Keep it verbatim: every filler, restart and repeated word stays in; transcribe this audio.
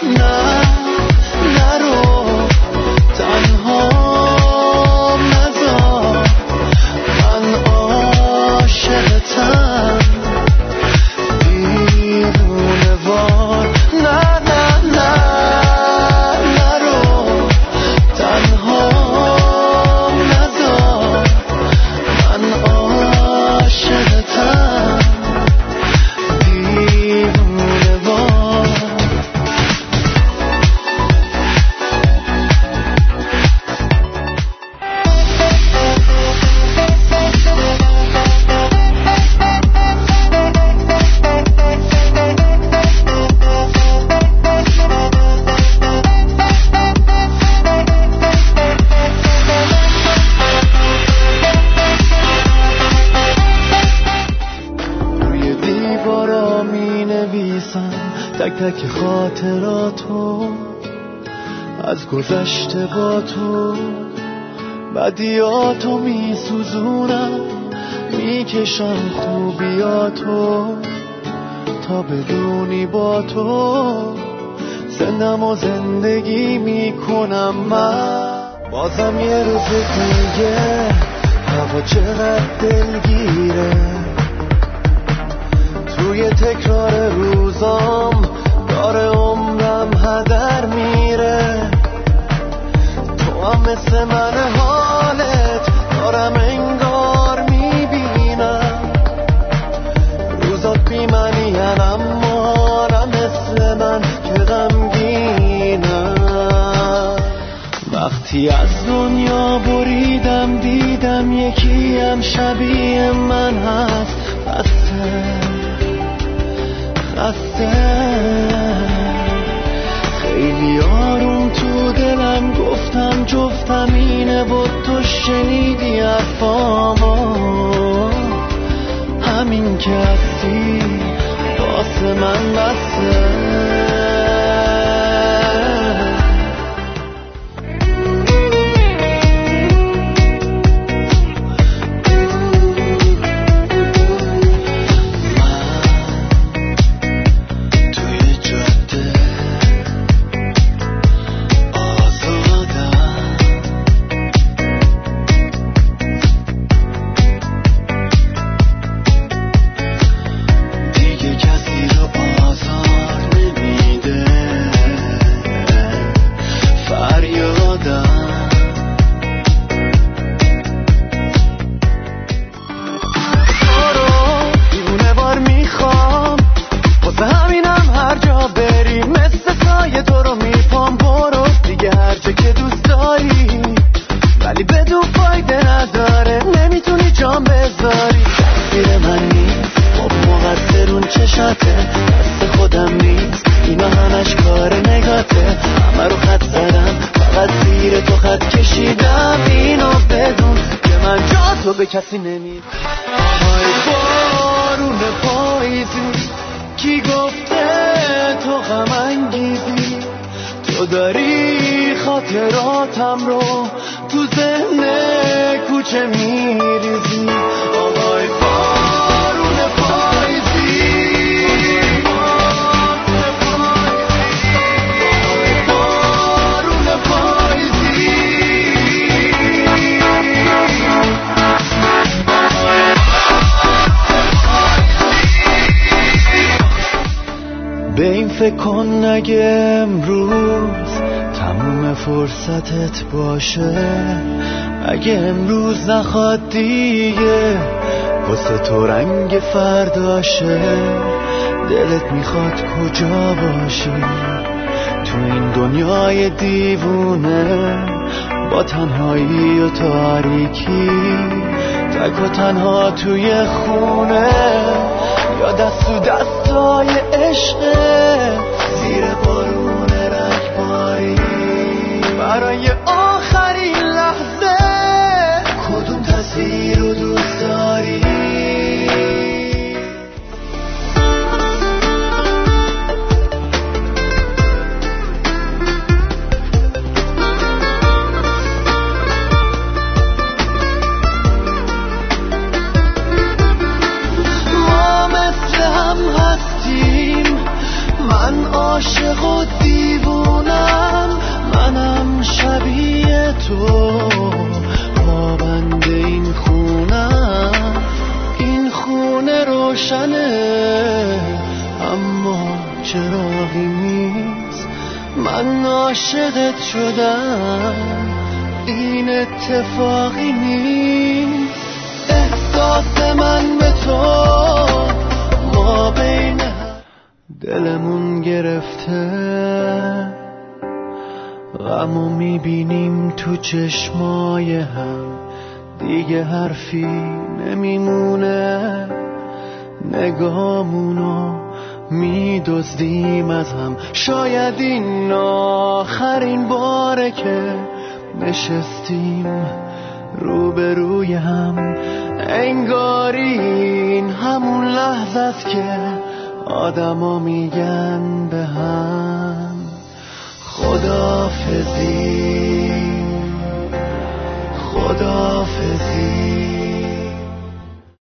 نه نرو تنها نذار من عاشقتم دیوونه وار نه نه نه نرو تنها نذار من عاشقتم دیوونه وار روی دیوارا می نویسم تک تک خاطراتو از گذشته با تو بدیاتو می سوزونم میکشم خوبیاتو تا بدونی با تو زندم و زندگی میکنم من بازم یه روز دیگه هوا چقدر دلگیره توی تکرار روزام داره عمرم هدر میره تو هم مثل من حالت دارم انگار میبینم روزات بی معنی اما نه مثل من که غمگینم وقتی از دنیا بریدم دیدم یکی هم شبیه من هست خسته خسته خیلی آروم تو دلم گفتم جفتم اینه و تو شنیدی حرفامو همین که هستی واسه من بسه به کسی نمید های بارون پاییزی کی گفته تو غم انگیزی تو داری خاطراتم رو تو ذهن کوچه میریزی آهای بارون پاییزی به این فکر کن اگه امروز تموم فرصتت باشه اگه امروز نخواد دیگه واسه تو رنگ فرداشه دلت میخواد کجا باشی تو این دنیای دیوونه با تنهایی و تاریکی تک و تنها توی خونه یا دست و دستای عشقه زیر بارون رگباری برای آخرین لحظه کدوم تصویر رو دوست داری من عاشق و دیوونم، منم شبیه تو پابند این خونم. این خونه روشنه اما چراغی نیست، من عاشقت شدم این اتفاقی نیست. احساس من به تو ما بین دلمون گرفته، غمو میبینیم تو چشمای هم، دیگه حرفی نمیمونه، نگامونو میدزدیم از هم. شاید این آخرین باره که نشستیم روبروی هم، انگاری این همون لحظه است که آدما میگن به هم خداحافظی خداحافظی.